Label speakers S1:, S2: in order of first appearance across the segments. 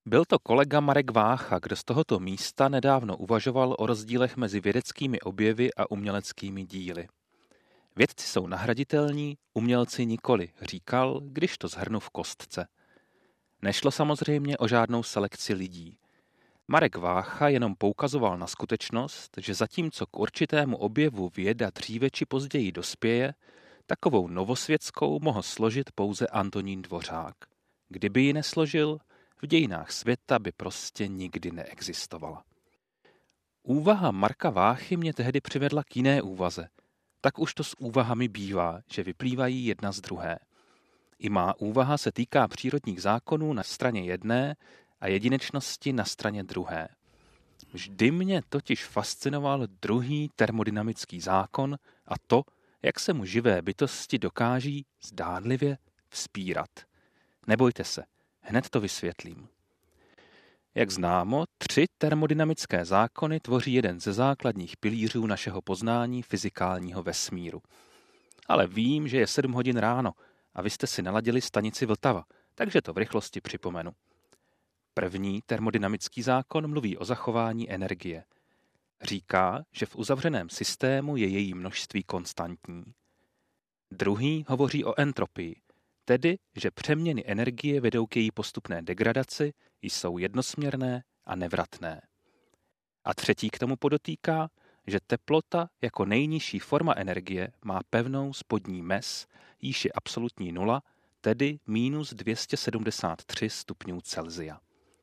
S1: Byl to kolega Marek Vácha, kdo z tohoto místa nedávno uvažoval o rozdílech mezi vědeckými objevy a uměleckými díly. Vědci jsou nahraditelní, umělci nikoli, říkal, když to shrnu v kostce. Nešlo samozřejmě o žádnou selekci lidí. Marek Vácha jenom poukazoval na skutečnost, že zatímco k určitému objevu věda dříve či později dospěje, takovou novosvětskou mohl složit pouze Antonín Dvořák. Kdyby ji nesložil, v dějinách světa by prostě nikdy neexistovala. Úvaha Marka Váchy mě tehdy přivedla k jiné úvaze. Tak už to s úvahami bývá, že vyplývají jedna z druhé. I má úvaha se týká přírodních zákonů na straně jedné a jedinečnosti na straně druhé. Vždy mě totiž fascinoval druhý termodynamický zákon a to, jak se mu živé bytosti dokáží zdánlivě vzpírat. Nebojte se, hned to vysvětlím. Jak známo, 3 termodynamické zákony tvoří jeden ze základních pilířů našeho poznání fyzikálního vesmíru. Ale vím, že je 7 hodin ráno a vy jste si naladili stanici Vltava, takže to v rychlosti připomenu. První termodynamický zákon mluví o zachování energie. Říká, že v uzavřeném systému je její množství konstantní. Druhý hovoří o entropii, tedy, že přeměny energie vedou k její postupné degradaci, jsou jednosměrné a nevratné. A třetí k tomu podotýká, že teplota jako nejnižší forma energie má pevnou spodní mez, jíž je absolutní nula, tedy minus 273 stupňů Celsia.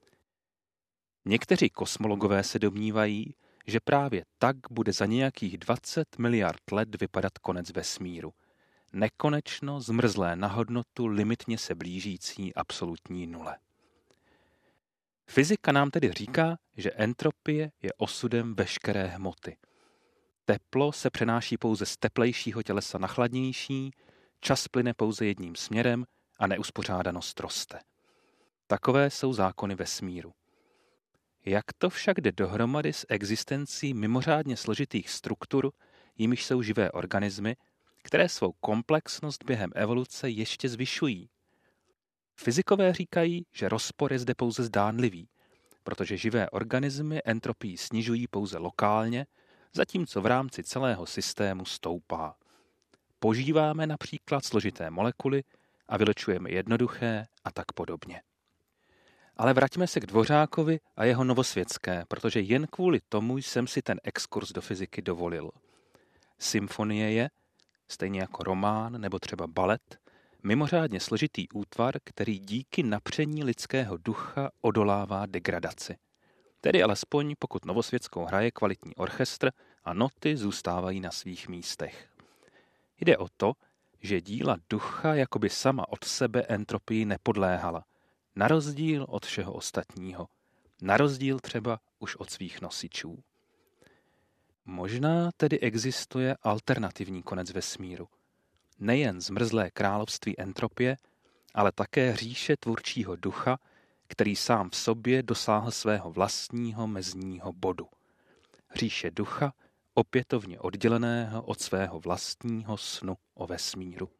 S1: Někteří kosmologové se domnívají, že právě tak bude za nějakých 20 miliard let vypadat konec vesmíru. Nekonečno zmrzlé na hodnotu limitně se blížící absolutní nule. Fyzika nám tedy říká, že entropie je osudem veškeré hmoty. Teplo se přenáší pouze z teplejšího tělesa na chladnější, čas plyne pouze jedním směrem a neuspořádanost roste. Takové jsou zákony vesmíru. Jak to však jde dohromady s existencí mimořádně složitých struktur, jimiž jsou živé organismy, které svou komplexnost během evoluce ještě zvyšují? Fyzikové říkají, že rozpor je zde pouze zdánlivý, protože živé organismy entropii snižují pouze lokálně, zatímco v rámci celého systému stoupá. Požíváme například složité molekuly a vylečujeme jednoduché a tak podobně. Ale vraťme se k Dvořákovi a jeho novosvětské, protože jen kvůli tomu jsem si ten exkurs do fyziky dovolil. Symfonie je, stejně jako román nebo třeba balet, mimořádně složitý útvar, který díky napření lidského ducha odolává degradaci. Tedy alespoň pokud novosvětskou hraje kvalitní orchestr a noty zůstávají na svých místech. Jde o to, že díla ducha jakoby sama od sebe entropii nepodléhala, na rozdíl od všeho ostatního, na rozdíl třeba už od svých nosičů. Možná tedy existuje alternativní konec vesmíru. Nejen zmrzlé království entropie, ale také říše tvůrčího ducha, který sám v sobě dosáhl svého vlastního mezního bodu. Říše ducha, opětovně odděleného od svého vlastního snu o vesmíru.